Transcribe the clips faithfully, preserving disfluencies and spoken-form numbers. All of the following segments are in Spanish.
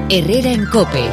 Herrera en COPE.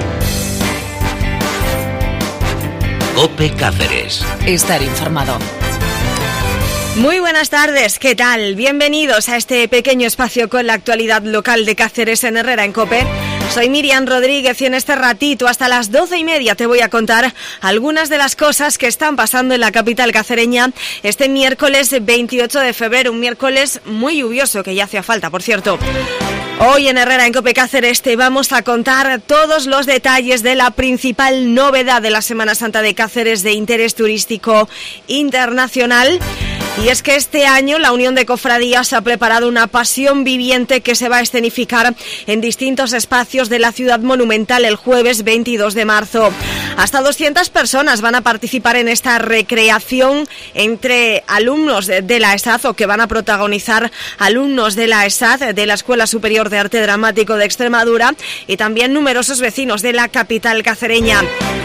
COPE Cáceres. Estar informado. Muy buenas tardes, ¿qué tal? Bienvenidos a este pequeño espacio con la actualidad local de Cáceres en Herrera en COPE. Soy Miriam Rodríguez y en este ratito hasta las doce y media te voy a contar algunas de las cosas que están pasando en la capital cacereña este miércoles veintiocho de febrero, un miércoles muy lluvioso que ya hacía falta, por cierto. Hoy en Herrera en COPE Cáceres te vamos a contar todos los detalles de la principal novedad de la Semana Santa de Cáceres de interés turístico internacional. Y es que este año la Unión de Cofradías ha preparado una pasión viviente que se va a escenificar en distintos espacios de la ciudad monumental el jueves veintidós de marzo. Hasta doscientas personas van a participar en esta recreación entre alumnos de la ESAD o que van a protagonizar alumnos de la ESAD, de la Escuela Superior de Arte Dramático de Extremadura, y también numerosos vecinos de la capital cacereña.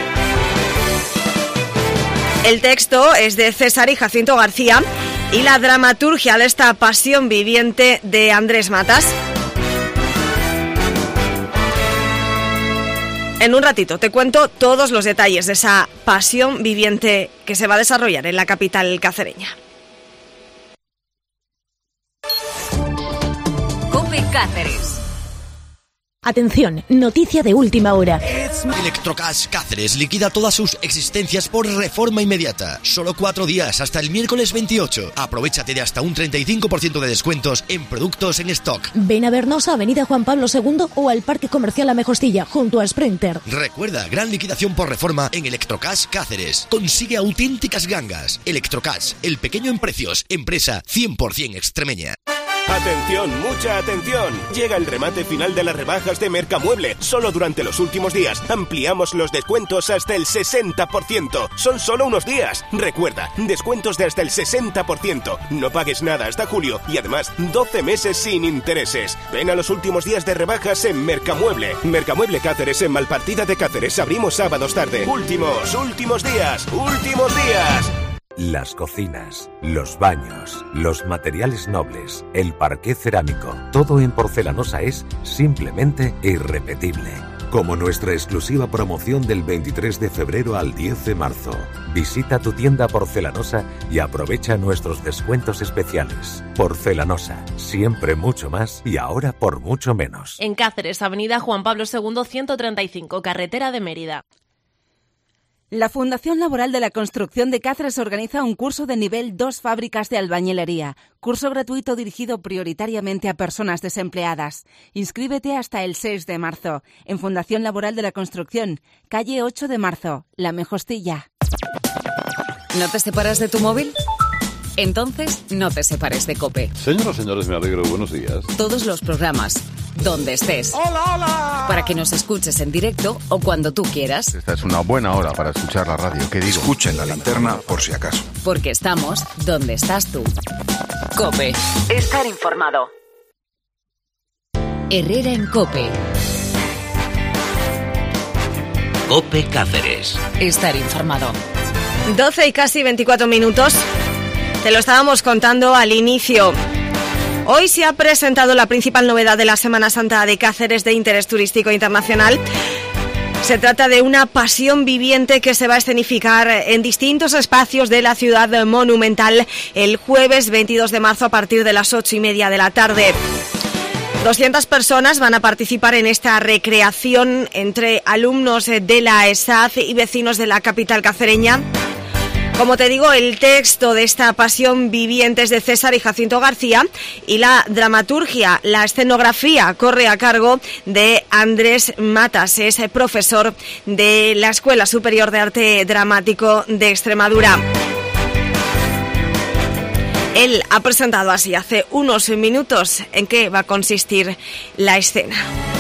El texto es de César y Jacinto García y la dramaturgia de esta pasión viviente de Andrés Matas. En un ratito te cuento todos los detalles de esa pasión viviente que se va a desarrollar en la capital cacereña. COPE Cáceres. Atención, noticia de última hora. Electrocash Cáceres liquida todas sus existencias por reforma inmediata. Solo cuatro días hasta el miércoles veintiocho. Aprovechate de hasta un treinta y cinco por ciento de descuentos en productos en stock. Ven a vernos a Avenida Juan Pablo segundo o al Parque Comercial Amejostilla, junto a Sprinter. Recuerda, gran liquidación por reforma en Electrocash Cáceres. Consigue auténticas gangas. Electrocash, el pequeño en precios, empresa cien por ciento extremeña. Atención, mucha atención. Llega el remate final de las rebajas de Mercamueble. Solo durante los últimos días ampliamos los descuentos hasta el sesenta por ciento. Son solo unos días. Recuerda, descuentos de hasta el sesenta por ciento. No pagues nada hasta julio y además doce meses sin intereses. Ven a los últimos días de rebajas en Mercamueble. Mercamueble Cáceres en Malpartida de Cáceres. Abrimos sábados tarde. Últimos, últimos días, últimos días. Las cocinas, los baños, los materiales nobles, el parqué cerámico, todo en Porcelanosa es simplemente irrepetible. Como nuestra exclusiva promoción del veintitrés de febrero al diez de marzo. Visita tu tienda Porcelanosa y aprovecha nuestros descuentos especiales. Porcelanosa, siempre mucho más y ahora por mucho menos. En Cáceres, Avenida Juan Pablo segundo ciento treinta y cinco, carretera de Mérida. La Fundación Laboral de la Construcción de Cáceres organiza un curso de nivel dos Fábricas de Albañilería. Curso gratuito dirigido prioritariamente a personas desempleadas. Inscríbete hasta el seis de marzo. En Fundación Laboral de la Construcción, calle ocho de marzo, La Mejostilla. ¿No te separas de tu móvil? Entonces, no te separes de COPE. Señoras y señores, me alegro. Buenos días. Todos los programas, donde estés. ¡Hola, hola! Para que nos escuches en directo o cuando tú quieras. Esta es una buena hora para escuchar la radio. ¿Qué digo? Escuchen la linterna por si acaso. Porque estamos donde estás tú. COPE. Estar informado. Herrera en COPE. COPE Cáceres. Estar informado. doce y casi veinticuatro minutos. Te lo estábamos contando al inicio. Hoy se ha presentado la principal novedad de la Semana Santa de Cáceres de interés turístico internacional. Se trata de una pasión viviente que se va a escenificar en distintos espacios de la ciudad monumental el jueves veintidós de marzo a partir de las ocho y media de la tarde. doscientas personas van a participar en esta recreación entre alumnos de la ESAD y vecinos de la capital cacereña. Como te digo, el texto de esta pasión viviente es de César y Jacinto García y la dramaturgia, la escenografía corre a cargo de Andrés Matas, es profesor de la Escuela Superior de Arte Dramático de Extremadura. Él ha presentado así hace unos minutos en qué va a consistir la escena.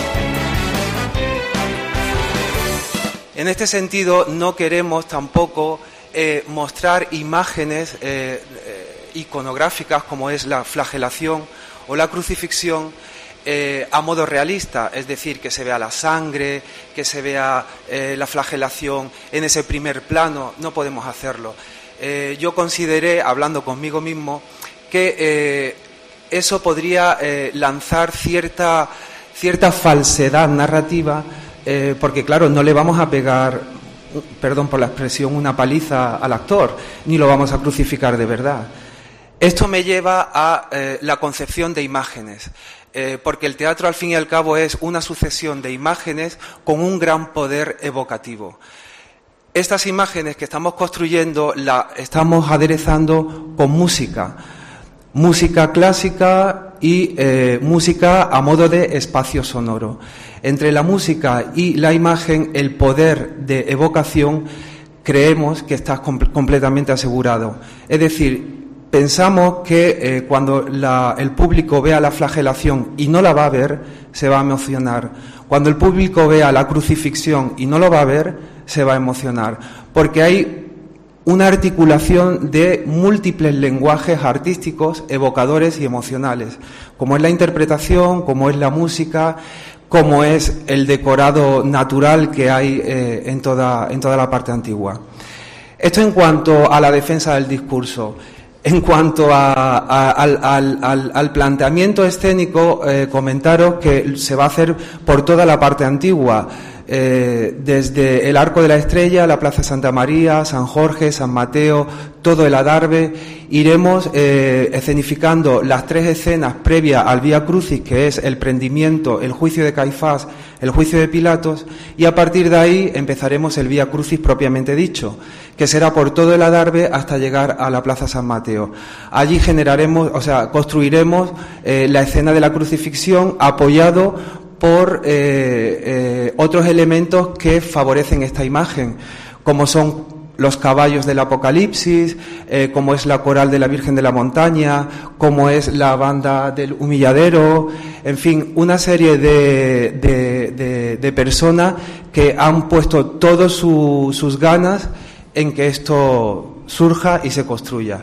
En este sentido, no queremos tampoco Eh, mostrar imágenes eh, eh, iconográficas como es la flagelación o la crucifixión eh, a modo realista, es decir, que se vea la sangre, que se vea eh, la flagelación en ese primer plano. No podemos hacerlo. Eh, yo consideré, hablando conmigo mismo, que eh, eso podría eh, lanzar cierta cierta falsedad narrativa, eh, porque claro, no le vamos a pegar, perdón por la expresión, una paliza al actor, ni lo vamos a crucificar de verdad. Esto me lleva a eh, la concepción de imágenes, eh, porque el teatro al fin y al cabo es una sucesión de imágenes con un gran poder evocativo. Estas imágenes que estamos construyendo las estamos aderezando con música, música clásica y eh, música a modo de espacio sonoro. Entre la música y la imagen, el poder de evocación creemos que está com- completamente asegurado. Es decir, pensamos que eh, cuando la, el público vea la flagelación y no la va a ver, se va a emocionar. Cuando el público vea la crucifixión y no lo va a ver, se va a emocionar. Porque hay una articulación de múltiples lenguajes artísticos, evocadores y emocionales, como es la interpretación, como es la música, como es el decorado natural que hay eh, en toda, en toda la parte antigua. Esto en cuanto a la defensa del discurso. En cuanto a, a, al, al, al, al planteamiento escénico, eh, comentaros que se va a hacer por toda la parte antigua, eh, desde el Arco de la Estrella, la Plaza Santa María, San Jorge, San Mateo, todo el adarve. Iremos eh, escenificando las tres escenas previas al Vía Crucis, que es el prendimiento, el juicio de Caifás, el juicio de Pilatos, y a partir de ahí empezaremos el Vía Crucis propiamente dicho, que será por todo el adarve hasta llegar a la Plaza San Mateo. Allí generaremos, o sea, construiremos eh, la escena de la crucifixión apoyado por eh, eh, otros elementos que favorecen esta imagen, como son los caballos del Apocalipsis, eh, como es la coral de la Virgen de la Montaña, como es la banda del Humilladero, en fin, una serie de, de, de, de personas que han puesto todas su, sus ganas en que esto surja y se construya.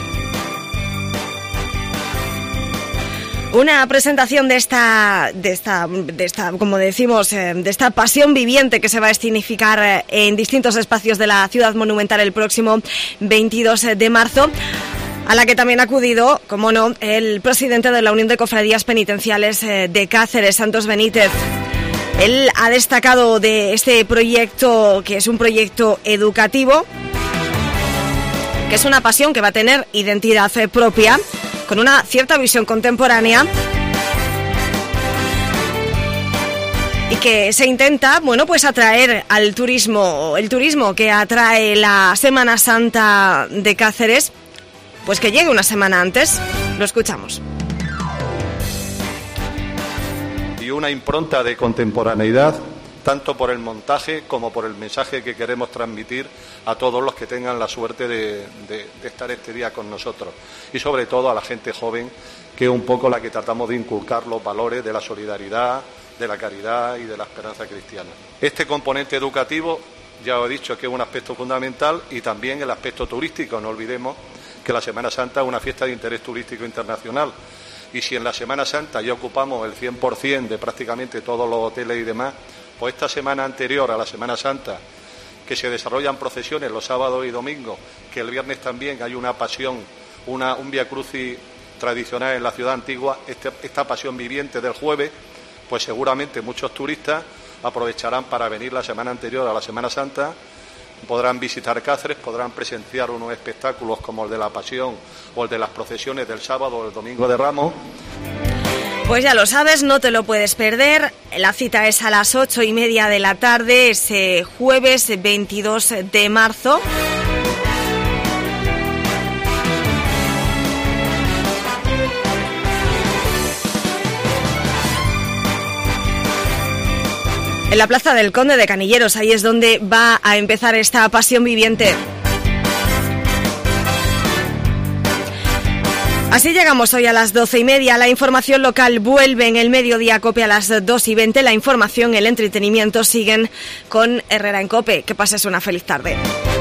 Una presentación de esta, de esta, de esta, como decimos, de esta pasión viviente que se va a escenificar en distintos espacios de la ciudad monumental el próximo veintidós de marzo, a la que también ha acudido, como no, el presidente de la Unión de Cofradías Penitenciales de Cáceres, Santos Benítez. Él ha destacado de este proyecto, que es un proyecto educativo, que es una pasión que va a tener identidad propia, con una cierta visión contemporánea, y que se intenta, bueno, pues atraer al turismo, el turismo que atrae la Semana Santa de Cáceres, pues que llegue una semana antes. Lo escuchamos. Y una impronta de contemporaneidad, tanto por el montaje como por el mensaje que queremos transmitir a todos los que tengan la suerte de, de, de estar este día con nosotros, y sobre todo a la gente joven, que es un poco la que tratamos de inculcar los valores de la solidaridad, de la caridad y de la esperanza cristiana. Este componente educativo, ya os he dicho que es un aspecto fundamental, y también el aspecto turístico. No olvidemos que la Semana Santa es una fiesta de interés turístico internacional, y si en la Semana Santa ya ocupamos el cien por ciento de prácticamente todos los hoteles y demás, pues esta semana anterior a la Semana Santa, que se desarrollan procesiones los sábados y domingos, que el viernes también hay una pasión, una, un Vía Crucis tradicional en la ciudad antigua, este, esta pasión viviente del jueves, pues seguramente muchos turistas aprovecharán para venir la semana anterior a la Semana Santa, podrán visitar Cáceres, podrán presenciar unos espectáculos como el de la Pasión o el de las procesiones del sábado o el domingo de Ramos. Pues ya lo sabes, no te lo puedes perder. La cita es a las ocho y media de la tarde, ese jueves veintidós de marzo. En la Plaza del Conde de Canilleros, ahí es donde va a empezar esta pasión viviente. Así llegamos hoy a las doce y media. La información local vuelve en el mediodía COPE a las dos y veinte. La información, el entretenimiento siguen con Herrera en COPE. Que pases una feliz tarde.